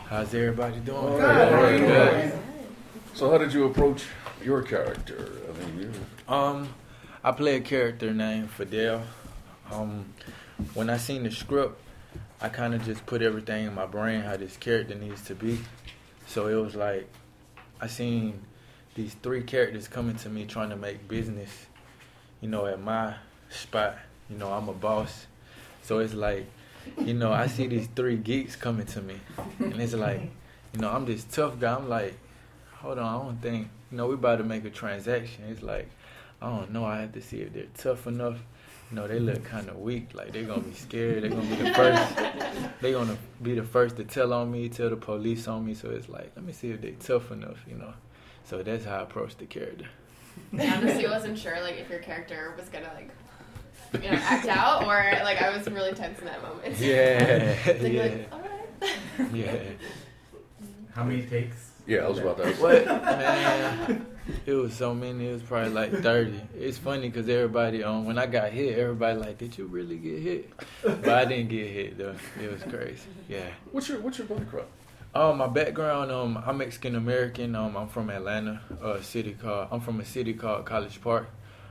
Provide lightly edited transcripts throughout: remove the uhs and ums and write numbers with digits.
How's everybody doing? Good. So how did you approach your character? I mean, I play a character named Fidel. When I seen the script, I kind of just put everything in my brain how this character needs to be. So it was like I seen these three characters coming to me trying to make business, at my spot. I'm a boss. So it's like, I see these three geeks coming to me. And it's like, I'm this tough guy. I'm like, hold on, I don't think, we about to make a transaction. It's like, I don't know. I have to see if they're tough enough. They look kind of weak. Like, they're going to be scared. They're going to be the first. They're going to be the first to tell the police on me. So it's like, let me see if they're tough enough, So that's how I approached the character. I honestly wasn't sure, if your character was going to, act out, or, I was really tense in that moment. Yeah. All right. Yeah. How many takes? yeah, I was about to ask. What? Man, it was so many. It was probably like 30. It's funny because everybody, when I got hit, everybody like, did you really get hit? But I didn't get hit, though. It was crazy. Yeah. What's your background? My background, I'm Mexican American. I'm from Atlanta, I'm from a city called College Park.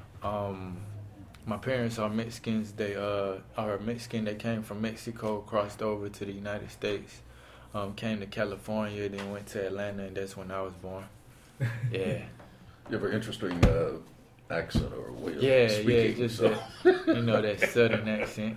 My parents are Mexicans. They are Mexican. They came from Mexico, crossed over to the United States, came to California, then went to Atlanta, and that's when I was born. Yeah. You have an interesting accent or way of speaking. Yeah, just so. that southern accent.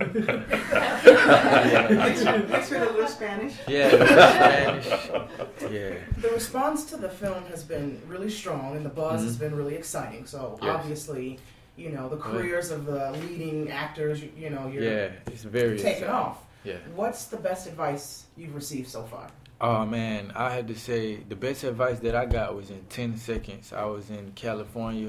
Mixed with a little Spanish. Yeah, a little Spanish. Yeah. The response to the film has been really strong, and the buzz has been really exciting. So Yes. obviously, the careers of the leading actors, you're It's very taking exciting. off. Yeah. What's the best advice you've received so far? Oh man, I had to say the best advice that I got was in 10 seconds. I was in California,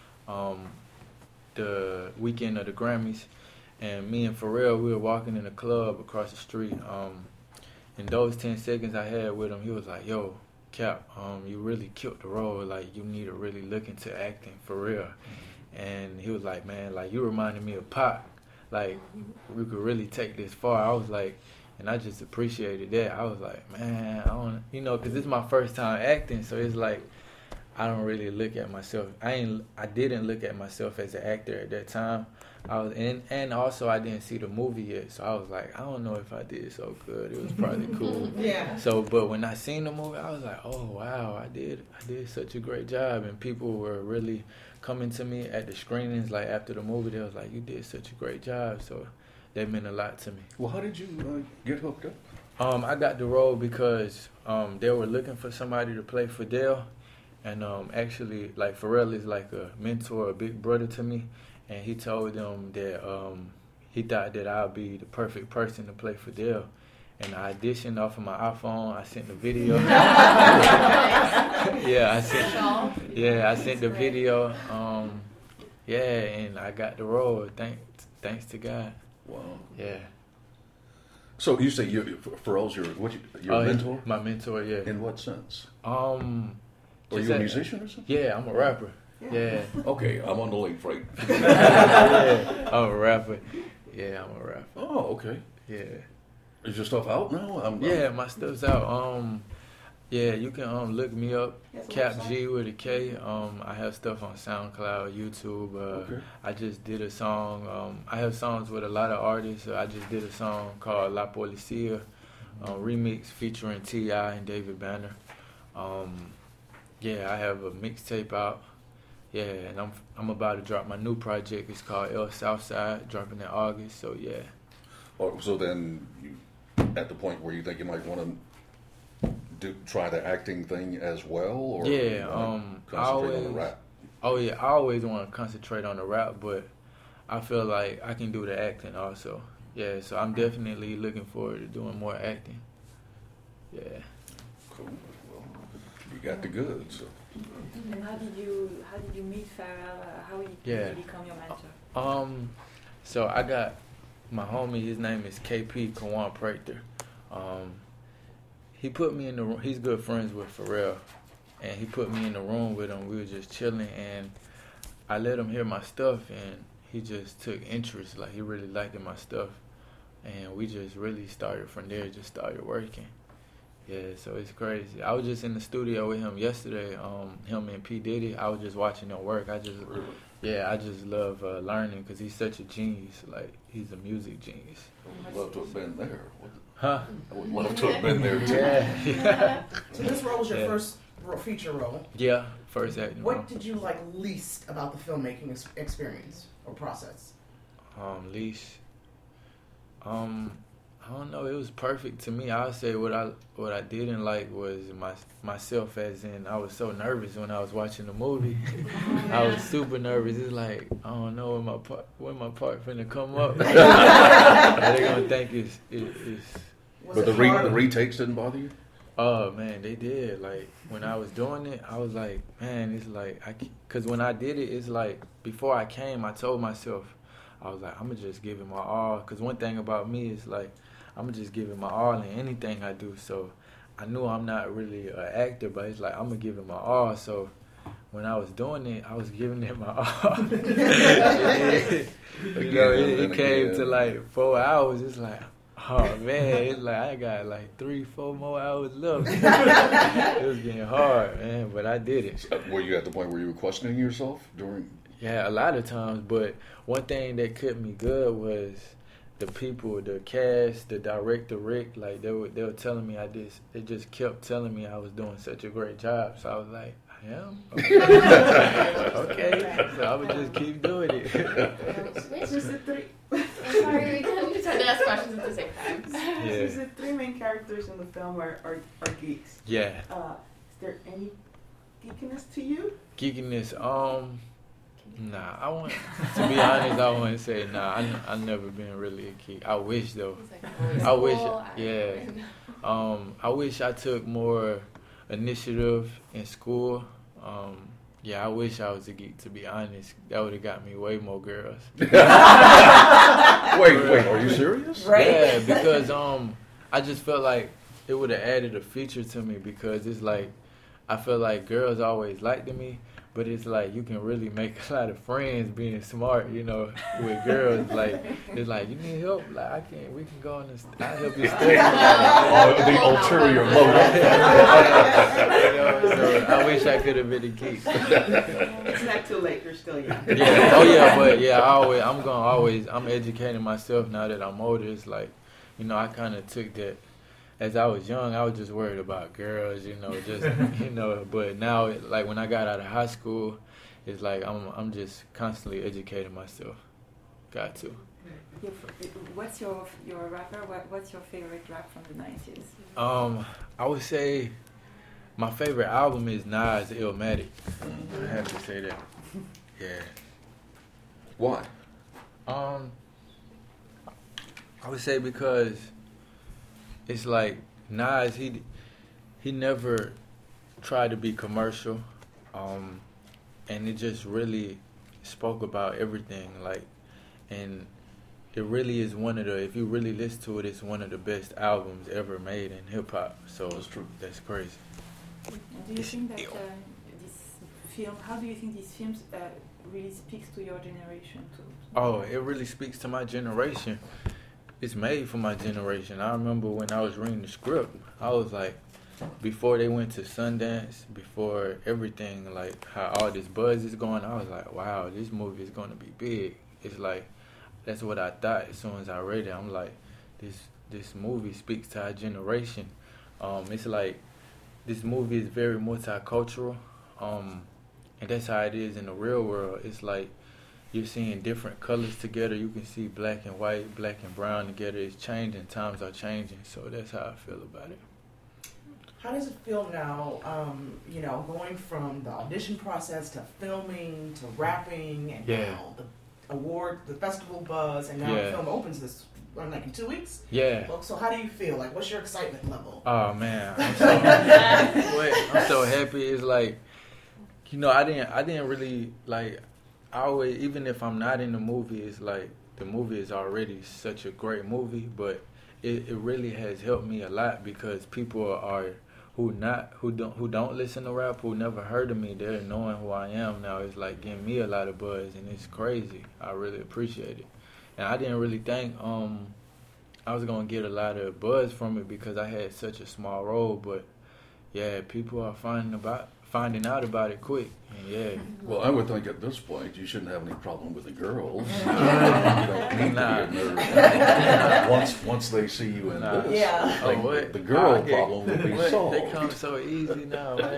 the weekend of the Grammys, and me and Pharrell, we were walking in a club across the street. In those 10 seconds I had with him, he was like, "Yo, Cap, you really killed the role. Like, you need to really look into acting for real." And he was like, "Man, you reminded me of Pac. Like, we could really take this far." I was like, and I just appreciated that. I was like, man, I don't, because this is my first time acting, so it's like I don't really look at myself. I didn't look at myself as an actor at that time. And also I didn't see the movie yet, so I was like, I don't know if I did so good. It was probably cool. Yeah. So, but when I seen the movie, I was like, oh wow, I did such a great job, and people were really coming to me at the screenings, after the movie, they was like, you did such a great job. So that meant a lot to me. Well, how did you get hooked up? I got the role because they were looking for somebody to play Fidel, and actually, Pharrell is like a mentor, a big brother to me, and he told them that he thought that I'd be the perfect person to play Fidel. And I auditioned off of my iPhone. I sent the video. I sent the video. And I got the role. Thanks to God. Wow. Yeah. So you say Pharrell's your mentor? My mentor, yeah. In what sense? Are you a musician or something? Yeah, I'm a rapper. Yeah. Okay, I'm on the late freight. Yeah, I'm a rapper. Yeah, I'm a rapper. Oh, okay. Yeah. Is your stuff out now? My stuff's out. You can look me up, Cap G with a K. I have stuff on SoundCloud, YouTube. Okay. I just did a song. I have songs with a lot of artists. I just did a song called La Policía, remix featuring T.I. and David Banner. I have a mixtape out. Yeah, and I'm about to drop my new project. It's called El Southside, dropping in August. So yeah. Oh, so then you at the point where you think you might want to try the acting thing as well, or concentrate on the rap? Oh yeah, I always want to concentrate on the rap, but I feel like I can do the acting also. Yeah, so I'm definitely looking forward to doing more acting. Yeah. Cool. Well, you got the goods. So. And how did you meet Pharrell? How did he become your mentor? So I got my homie. His name is KP Kawan Prater. He put me in the room. He's good friends with Pharrell, and he put me in the room with him. We were just chilling, and I let him hear my stuff, and he just took interest. He really liked my stuff, and we just really started from there. Just started working, Yeah, so it's crazy. I was just in the studio with him yesterday. Him and P Diddy. I was just watching them work. I just love learning because he's such a genius. Like he's a music genius. I would love to have been there. Huh? I would love to have been there too. Yeah. So this role was your first feature role. Yeah, first acting role. What did you like least about the filmmaking experience or process? Least. I don't know. It was perfect to me. I would say what I didn't like was myself, as in I was so nervous when I was watching the movie. I was super nervous. It's like I don't know when my part finna come up. They're gonna think it's. But the retakes didn't bother you? Oh man, they did. Like when I was doing it, I was like, man, it's like because when I did it, it's like before I came, I told myself, I was like, I'm gonna just give it my all. Because one thing about me is like, I'm gonna just give it my all in anything I do. So I knew I'm not really an actor, but it's like I'm gonna give it my all. So when I was doing it, I was giving it my all. It came to like 4 hours. It's like, oh man, it's like I got like 3-4 more hours left. It was getting hard, man, but I did it. Were you at the point where you were questioning yourself during? Yeah, a lot of times. But one thing that kept me good was the people, the cast, the director Rick. Like they were telling me they just kept telling me I was doing such a great job. So I was like, I am. Okay. So I would just keep doing it. Sorry, we couldn't try to ask questions at the same time. Yeah. So the three main characters in the film are geeks. Yeah. Is there any geekiness to you? Geekiness, nah, I want to be honest. I wouldn't say nah. I never been really a geek. I wish though. I wish, yeah. I wish I took more initiative in school. Yeah, I wish I was a geek. To be honest, that would have got me way more girls. Wait, are you serious? Right? Yeah, because I just felt like it would have added a feature to me because it's like I feel like girls always liked me. But it's like you can really make a lot of friends being smart, you know, with girls. Like it's like you need help. Like we can go on this. I'll help you study. The ulterior motive. You know, so I wish I could have been a geek. It's not too late. You're still young. Yeah. Oh yeah, but yeah, I'm educating myself now that I'm older. It's like, you know, I kind of took that. As I was young, I was just worried about girls, you know, just you know. But now, like when I got out of high school, it's like I'm just constantly educating myself. Got to. What's your rapper? What's your favorite rap from the 90s? I would say my favorite album is Nas Illmatic. I have to say that. Yeah. Why? I would say because it's like Nas, he never tried to be commercial, and it just really spoke about everything, like, and it really is one of the, if you really listen to it, it's one of the best albums ever made in hip hop. So That's true. That's crazy. And do you think that this film? How do you think these films really speaks to your generation too? Oh, it really speaks to my generation. It's made for my generation. I remember when I was reading the script, I was like, before they went to Sundance, before everything, like how all this buzz is going, I was like, wow, this movie is going to be big. It's like, that's what I thought as soon as I read it. I'm like, this movie speaks to our generation. It's like, this movie is very multicultural, and that's how it is in the real world. It's like, you're seeing different colors together. You can see black and white, black and brown together. It's changing. Times are changing. So that's how I feel about it. How does it feel now, you know, going from the audition process to filming to rapping and now the festival buzz, and now the film opens this, like in 2 weeks? Yeah. So how do you feel? Like, what's your excitement level? Oh, man. I'm so happy. It's like, you know, I didn't really, like, I always, even if I'm not in the movie, it's like the movie is already such a great movie, but it really has helped me a lot because people are who don't listen to rap, who never heard of me, they're knowing who I am now. It's like giving me a lot of buzz, and it's crazy. I really appreciate it. And I didn't really think gonna get a lot of buzz from it because I had such a small role, but yeah, people are finding out about it quick. And yeah. Well, I would think at this point you shouldn't have any problem with the girls. You don't need to be in there. Once they see you in this, Yeah. Oh, what? the girl problem will be What? solved. They come so easy now, man.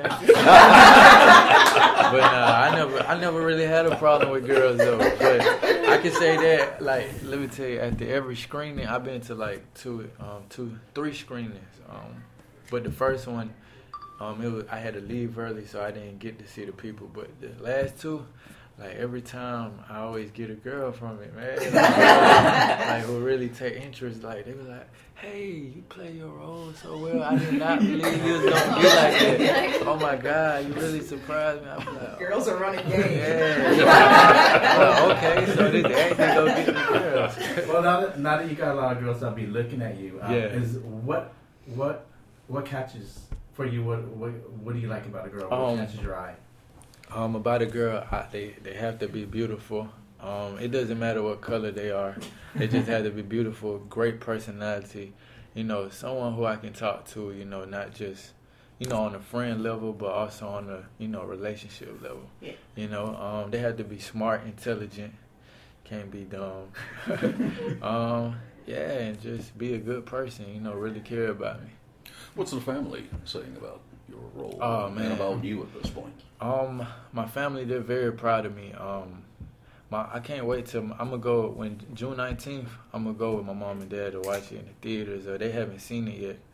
But I never really had a problem with girls though. But I can say that, like, let me tell you, after every screening, I've been to like three screenings. But the first one, I had to leave early, so I didn't get to see the people. But the last two, like every time, I always get a girl from it, man. Like who really take interest. Like they were like, "Hey, you play your role so well. I did not believe you was gonna be like that. Oh my God, you really surprised me." I was like, Girls are running game. yeah. Well, okay, so this acting go get the girls. Well, now that you got a lot of girls that'll be looking at you, is what catches for you? What do you like about a girl? What catches your eye? About a girl, they have to be beautiful. It doesn't matter what color they are. They just have to be beautiful, great personality. You know, someone who I can talk to, you know, not just, you know, on a friend level, but also on a, you know, relationship level. Yeah. You know, they have to be smart, intelligent, can't be dumb. Yeah, and just be a good person, you know, really care about me. What's the family saying about your role man. and about you at this point? My family, they're very proud of me. I can't wait till I'm gonna go when June 19th. I'm gonna go with my mom and dad to watch it in the theaters. They haven't seen it yet.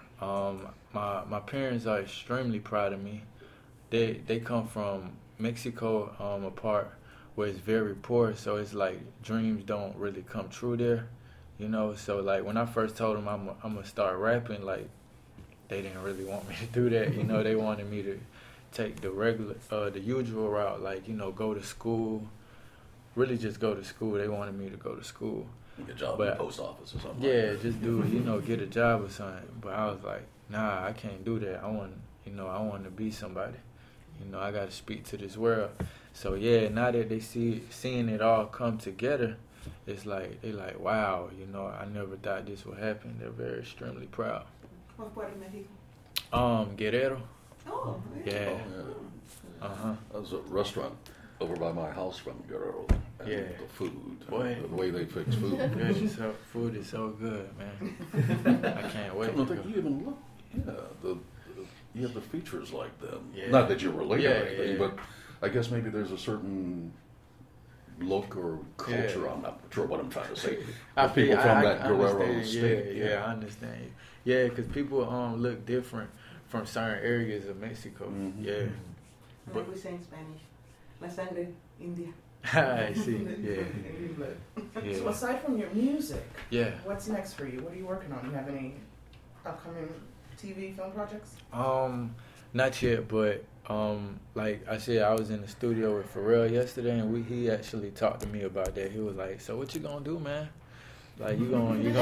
My parents are extremely proud of me. They come from Mexico, a part where it's very poor, so it's like dreams don't really come true there, you know. So like when I first told them I'm gonna start rapping, like they didn't really want me to do that, you know. They wanted me to take the usual route, like, you know, go to school, really just go to school. They wanted me to go to school. Get a job in the post office or something. Yeah, just do, you know, get a job or something. But I was like, nah, I can't do that. I want to be somebody. You know, I got to speak to this world. So yeah, now that they seeing it all come together, it's like, they like, wow, you know, I never thought this would happen. They're very extremely proud. What part of Mexico? Guerrero. Oh, Yeah. Oh, yeah. Uh-huh. There's a restaurant over by my house from Guerrero. And Yeah. the food, Boy. the way they fix food. Food is so good, man. I can't wait I to don't go. think you even look. Yeah, you have the features like them. Yeah. Not that you're related Yeah, or anything, yeah. but I guess maybe there's a certain look or culture. Yeah. I'm not sure what I'm trying to say. I Of people feel- from I that Guerrero understand. state. Yeah, I understand you. Yeah, because people look different from certain areas of Mexico. Mhm. Yeah. Like we say in Spanish, la sangre India. I see. Yeah. So Yeah. aside from your music, Yeah. what's next for you? What are you working on? You have any upcoming TV, film projects? Not yet, but like I said, I was in the studio with Pharrell yesterday, and he actually talked to me about that. He was like, "So what you gonna do, man? Like you gonna do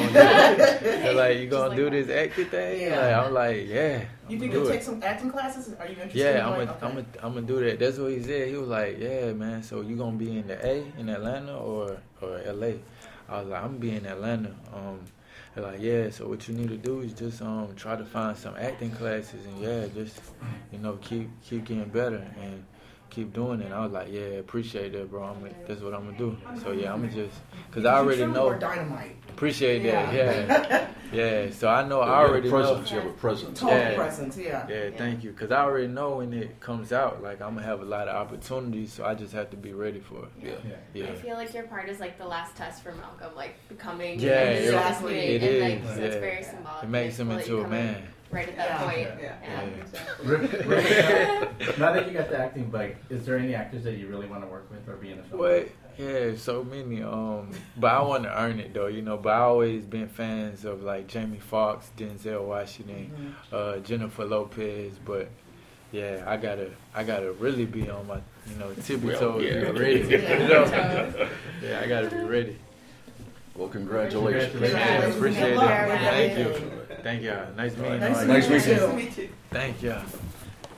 this acting thing?" Yeah. Like, I'm like, "Yeah." You think do you'll it. take some acting classes? Are you interested? Yeah, in I'm gonna do that. That's what he said. He was like, "Yeah, man. So you gonna be in the A in Atlanta or LA?" I was like, "I'm gonna be in Atlanta." They're like, "Yeah. So what you need to do is just try to find some acting classes and just keep getting better and keep doing it." I was like, "Yeah, appreciate that, bro. That's what I'm gonna do." So yeah, I'm gonna just because I already know. Dynamite. Appreciate that. Yeah, yeah. So I know. I already know. You have a presence. Total Yeah. presence, yeah. Yeah, thank you. Because I already know when it comes out, like, I'm going to have a lot of opportunities, so I just have to be ready for it. Yeah. I Yeah. feel like your part is like the last test for Malcolm, like becoming Yeah, exactly. It and is. like so it's Yeah. very symbolic. It makes him Like, into a coming man. right at that Yeah. point. Yeah. Now that you got the acting bug, is there any actors that you really want to work with or be in a film? What? Yeah, so many. But I want to earn it, though, But I always been fans of, like, Jamie Foxx, Denzel Washington, Jennifer Lopez. But, yeah, I gotta really be on my, tippy toes. yeah. Be ready. Yeah, I got to be ready. Well, congratulations. Yeah, appreciate Good luck it. with Thank everything. you. Thank y'all. Nice meeting Nice all to y'all. Nice meeting you. meet you. Thank y'all.